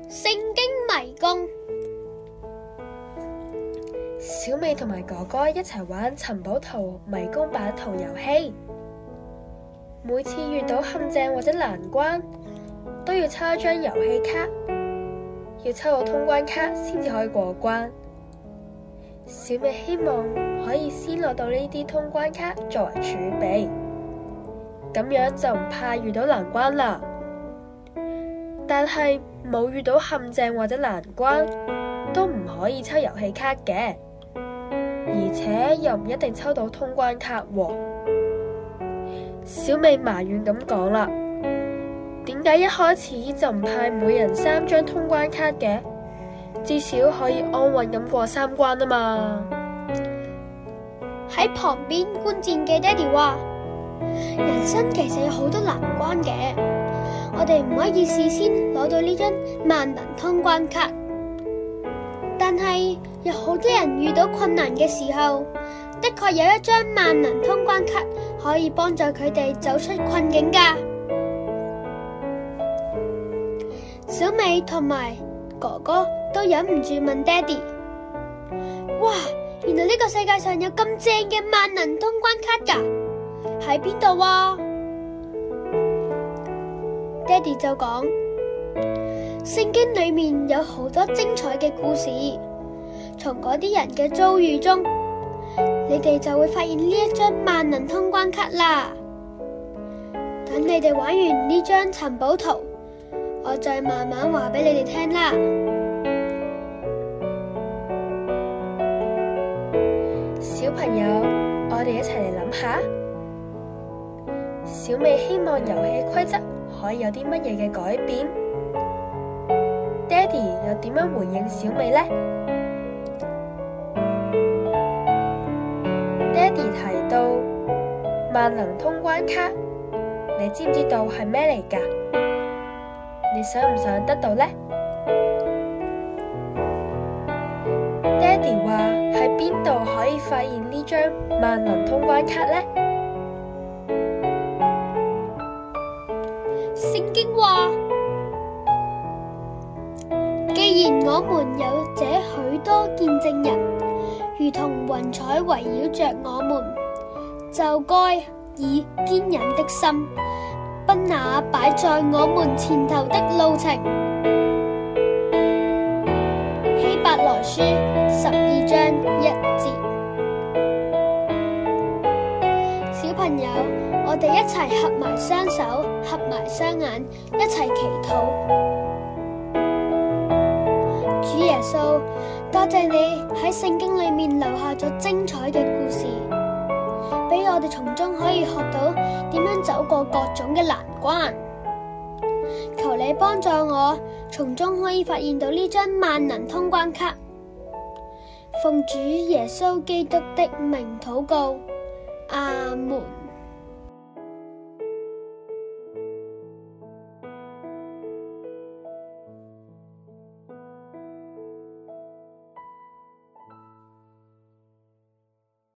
聖經迷宮。 小美同埋哥哥一齊玩尋寶圖迷宮版圖遊戲，每次遇到陷阱或者難關，都要抽一張遊戲卡，要抽到通關卡先至可以過關。小美希望可以先攞到呢啲通關卡作為儲備，咁樣就唔怕遇到難關啦。但係冇遇到陷阱或者難關，都唔可以抽遊戲卡嘅，而且又唔一定抽到通關卡喎。小美埋怨咁講啦，點解一開始就唔派每人3張通關卡嘅？至少可以安穩咁過3關啊嘛。 喺旁邊觀戰嘅爹哋話，人生其實有好多難關嘅，我哋唔可以事先攞到呢張萬能通關卡。但係有好多人遇到困難嘅時候，的確有一張萬能通關卡可以幫助佢哋走出困境㗎。小美同埋哥哥都忍唔住問爹哋，哇，原來呢個世界上有咁正嘅萬能通關卡㗎，喺邊度啊？爹哋就講，聖經裏面有好多精彩嘅故事，從嗰啲人嘅遭遇中，你哋就會發現呢一張萬能通關卡啦。等你哋玩完呢張尋寶圖，我再慢慢話俾你哋聽啦。 小朋友，我哋一齊嚟諗下，小美希望遊戲規則可以有啲乜嘢嘅改變？爹哋又點樣回應小美呢？爹哋提到萬能通關卡，你知唔知道係咩嚟㗎？你想唔想得到呢？爹哋話喺邊度可以發現呢張萬能通關卡呢？ 聖經話，既然我們有這許多見證人，如同雲彩圍繞着我們，就該以堅忍的心奔那擺在我們前頭的路程。希伯來書12章1節。小朋友，我哋一齊合埋雙手，合埋雙眼，一齊祈禱。主耶穌，多謝你喺聖經裏面留下咗精彩嘅故事，俾我哋從中可以學到點樣走過各種嘅難關。求你幫助我，從中可以發現到呢張萬能通關卡。奉主耶穌基督的名禱告，阿門。